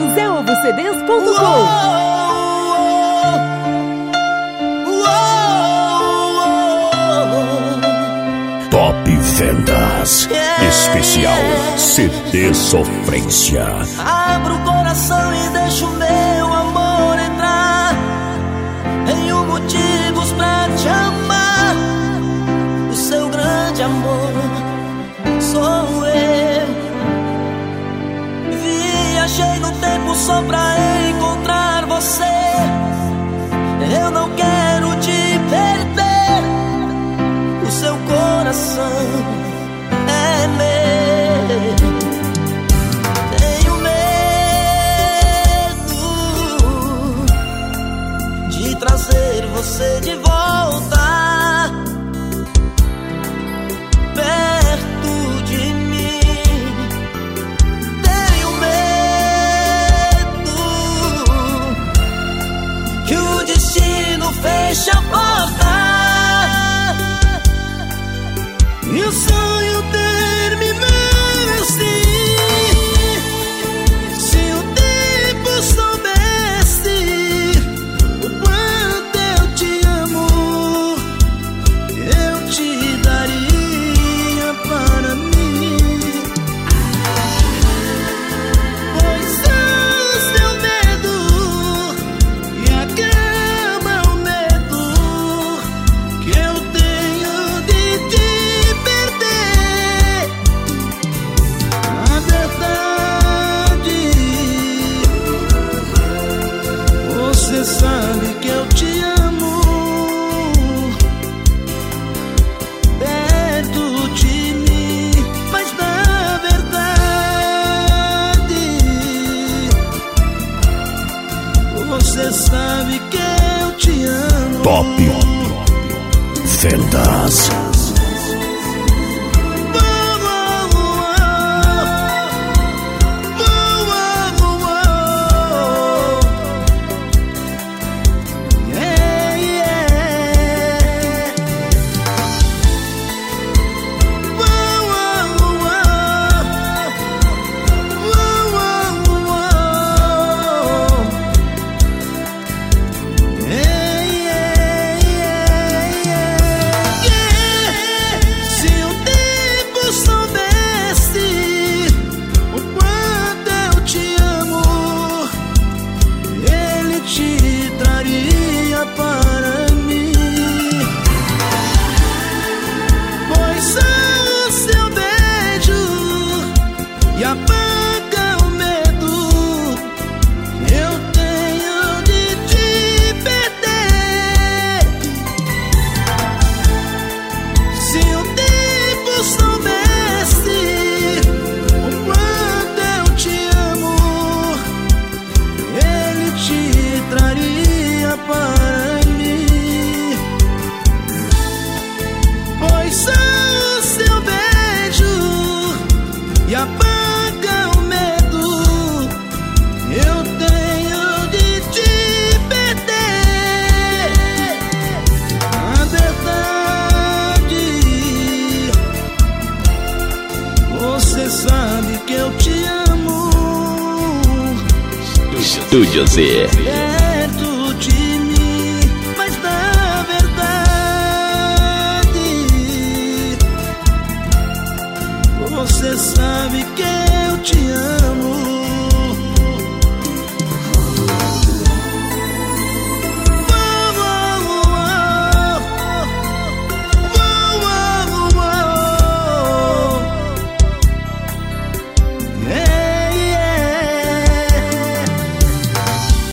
ZeOvoCDs.com. Top Vendas Especial CD Sofrência. Abro o coração e deixo meu amor entrar. Tenho motivos pra te amar. O seu grande amor sou eu. Viajei no tempo só pra encontrar você. Eu não quero te perder. O seu coração é meu. Tenho medo de trazer você de volta perto de mim. Tenho medo que o destino feche a porta e o sonho terminar assim. Se o tempo soubesse o quanto eu te amo, eu te daria para mim. Pois o seu medo e a cama é o medo que eu tenho de ti. Você sabe que eu te amo perto de mim, mas na verdade você sabe que eu te amo. Top Vendas. Para mim, pois o seu beijo e apaga o medo eu tenho de te perder. Se o tempo soubesse o quanto eu te amo, ele te traria para o seu beijo e apaga o medo eu tenho de te perder. Na verdade você sabe que eu te amo. Estúdio Z. Perto de mim, mas na verdade você sabe que eu te amo.